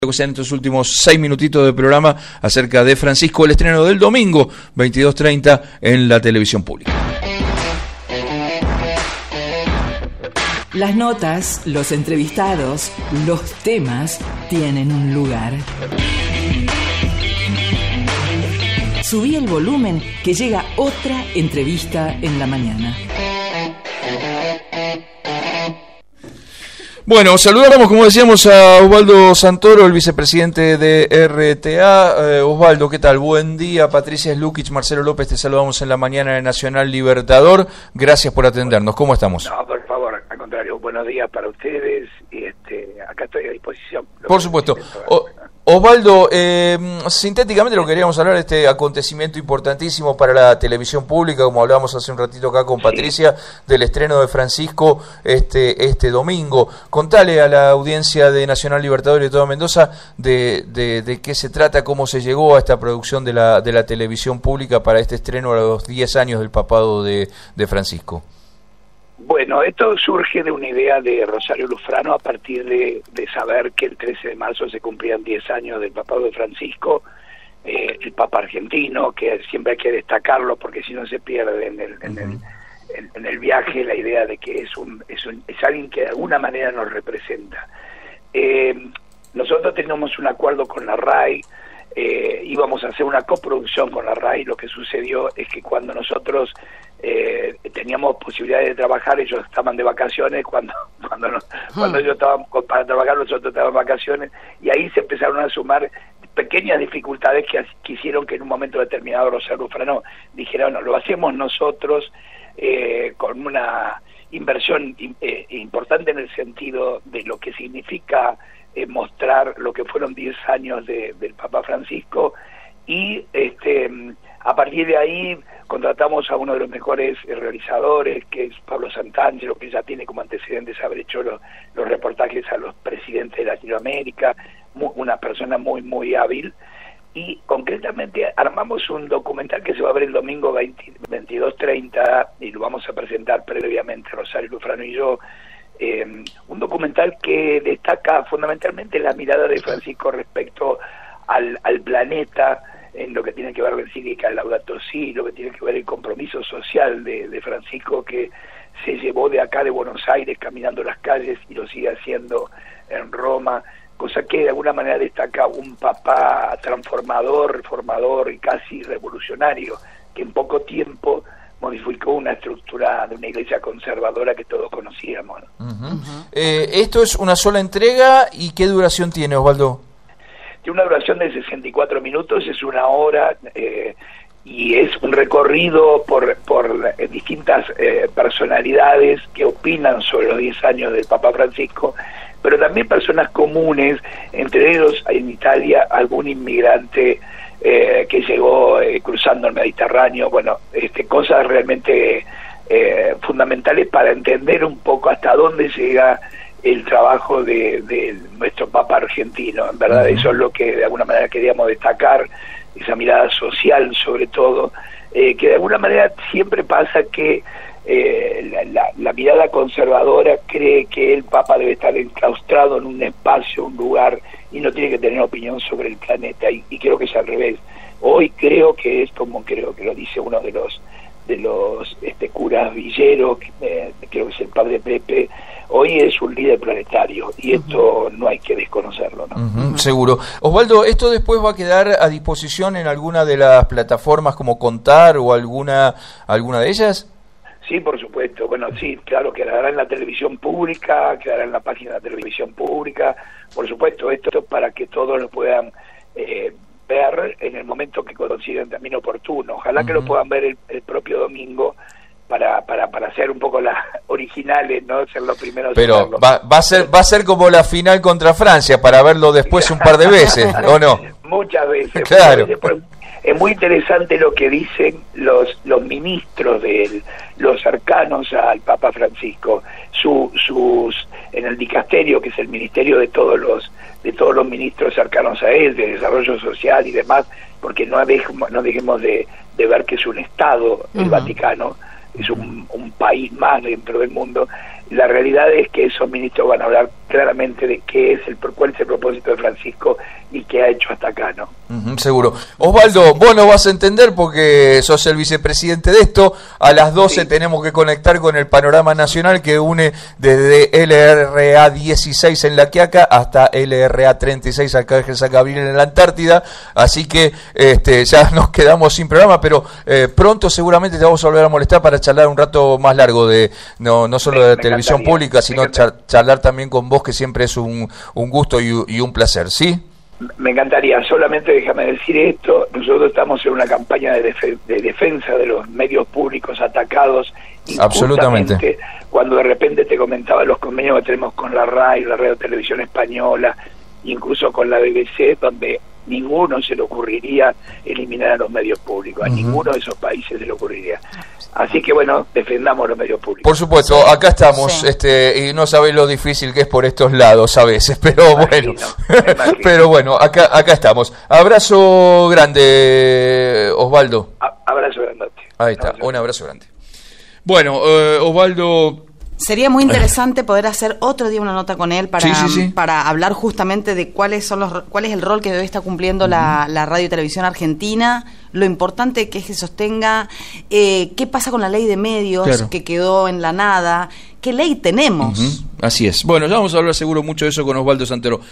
Que sean estos últimos 6 minutitos de programa acerca de Francisco, el estreno del domingo 22:30 en la televisión pública. Las notas, los entrevistados, los temas tienen un lugar. Subí el volumen que llega otra entrevista en la mañana. Bueno, saludamos, como decíamos, a Osvaldo Santoro, el vicepresidente de RTA. Osvaldo, ¿qué tal? Buen día. Patricia Slukic, Marcelo López, te saludamos en la mañana de Nacional Libertador. Gracias por atendernos. ¿Cómo estamos? No, por favor, al contrario, buenos días para ustedes. Y acá estoy a disposición. Por supuesto. Osvaldo, sintéticamente lo que queríamos hablar de este acontecimiento importantísimo para la televisión pública, como hablábamos hace un ratito acá con Patricia, del estreno de Francisco este domingo. Contale a la audiencia de Nacional Libertador y de toda Mendoza de qué se trata, cómo se llegó a esta producción de la televisión pública para este estreno a los 10 años del papado de Francisco. Bueno, esto surge de una idea de Rosario Lufrano a partir de saber que el 13 de marzo se cumplían 10 años del papado de Francisco, el Papa argentino, que siempre hay que destacarlo porque si no se pierde en el viaje la idea de que es alguien que de alguna manera nos representa. Nosotros teníamos un acuerdo con la RAI, íbamos a hacer una coproduccción con la RAI. Lo que sucedió es que cuando nosotros teníamos posibilidades de trabajar, ellos estaban de vacaciones, cuando ellos estaban para trabajar, nosotros estábamos de vacaciones, y ahí se empezaron a sumar pequeñas dificultades que hicieron que en un momento determinado Rosario Lufrano dijera, bueno, lo hacemos nosotros, con una inversión importante en el sentido de lo que significa mostrar lo que fueron 10 años del Papa Francisco, y a partir de ahí contratamos a uno de los mejores realizadores, que es Pablo Santangelo, que ya tiene como antecedentes haber hecho los reportajes a los presidentes de Latinoamérica, una persona muy, muy hábil, y concretamente armamos un documental que se va a ver el domingo 22:30, y lo vamos a presentar previamente Rosario Lufrano y yo. Un documental que destaca fundamentalmente la mirada de Francisco respecto al planeta, en lo que tiene que ver la encíclica Laudato Si, lo que tiene que ver el compromiso social de Francisco, que se llevó de acá de Buenos Aires caminando las calles y lo sigue haciendo en Roma, cosa que de alguna manera destaca un papá transformador, reformador y casi revolucionario, que en poco tiempo modificó una estructura de una iglesia conservadora que todos conocíamos, ¿no? ¿Esto es una sola entrega y qué duración tiene, Osvaldo? Tiene una duración de 64 minutos, es una hora, y es un recorrido por distintas personalidades que opinan sobre los 10 años del Papa Francisco, pero también personas comunes, entre ellos en Italia algún inmigrante que llegó cruzando el Mediterráneo. Bueno, cosas realmente fundamentales para entender un poco hasta dónde llega el trabajo de nuestro Papa argentino. En verdad, eso es lo que de alguna manera queríamos destacar, esa mirada social sobre todo, que de alguna manera siempre pasa que la mirada conservadora cree que el Papa debe estar enclaustrado en un espacio, un lugar, y no tiene que tener opinión sobre el planeta, y creo que es al revés. Hoy creo que es como creo que lo dice uno de los curas Villero, creo que es el padre Pepe, hoy es un líder planetario, y esto no hay que desconocerlo, ¿no? Seguro. Osvaldo, ¿esto después va a quedar a disposición en alguna de las plataformas como Contar o alguna de ellas? Sí, por supuesto. Bueno, sí, claro, quedará en la televisión pública, quedará en la página de la televisión pública, por supuesto, esto para que todos lo puedan ver en el momento que consideren también oportuno. Ojalá que lo puedan ver el propio domingo para ser un poco las originales, ¿no? Ser los primeros. Pero va a ser como la final contra Francia, para verlo después un par de veces, ¿o no? Muchas veces. Claro. Es muy interesante lo que dicen los ministros de él, los cercanos al Papa Francisco, en el dicasterio, que es el ministerio de todos los ministros cercanos a él, de desarrollo social y demás, porque no dejemos de ver que es un Estado, el Vaticano, es un país más dentro del mundo, La realidad es que esos ministros van a hablar claramente de cuál es el propósito de Francisco y qué ha hecho hasta acá, ¿no? Seguro. Osvaldo, vos no vas a entender porque sos el vicepresidente de esto. A las 12 tenemos que conectar con el panorama nacional que une desde LRA 16 en La Quiaca hasta LRA 36 acá en San Gabriel en la Antártida. Así que ya nos quedamos sin programa, pero pronto seguramente te vamos a volver a molestar para charlar un rato más largo de no solo de televisión pública, sino charlar también con vos, que siempre es un gusto y un placer, ¿sí? Me encantaría. Solamente déjame decir esto: nosotros estamos en una campaña de defensa de los medios públicos atacados absolutamente. Cuando de repente te comentaba los convenios que tenemos con la RAI, la Radio Televisión Española, incluso con la BBC, donde ninguno se le ocurriría eliminar a los medios públicos, a ninguno de esos países se le ocurriría. Así que bueno, defendamos los medios públicos. Por supuesto, acá estamos, y no sabés lo difícil que es por estos lados a veces, pero bueno, pero bueno, acá estamos. Abrazo grande, Osvaldo. Abrazo grandote. Ahí está, un abrazo grande. Bueno, Osvaldo... Sería muy interesante poder hacer otro día una nota con él para hablar justamente de cuál es el rol que hoy está cumpliendo la radio y televisión argentina, lo importante que es que sostenga, qué pasa con la ley de medios que quedó en la nada, qué ley tenemos. Así es. Bueno, ya vamos a hablar seguro mucho de eso con Osvaldo Santero.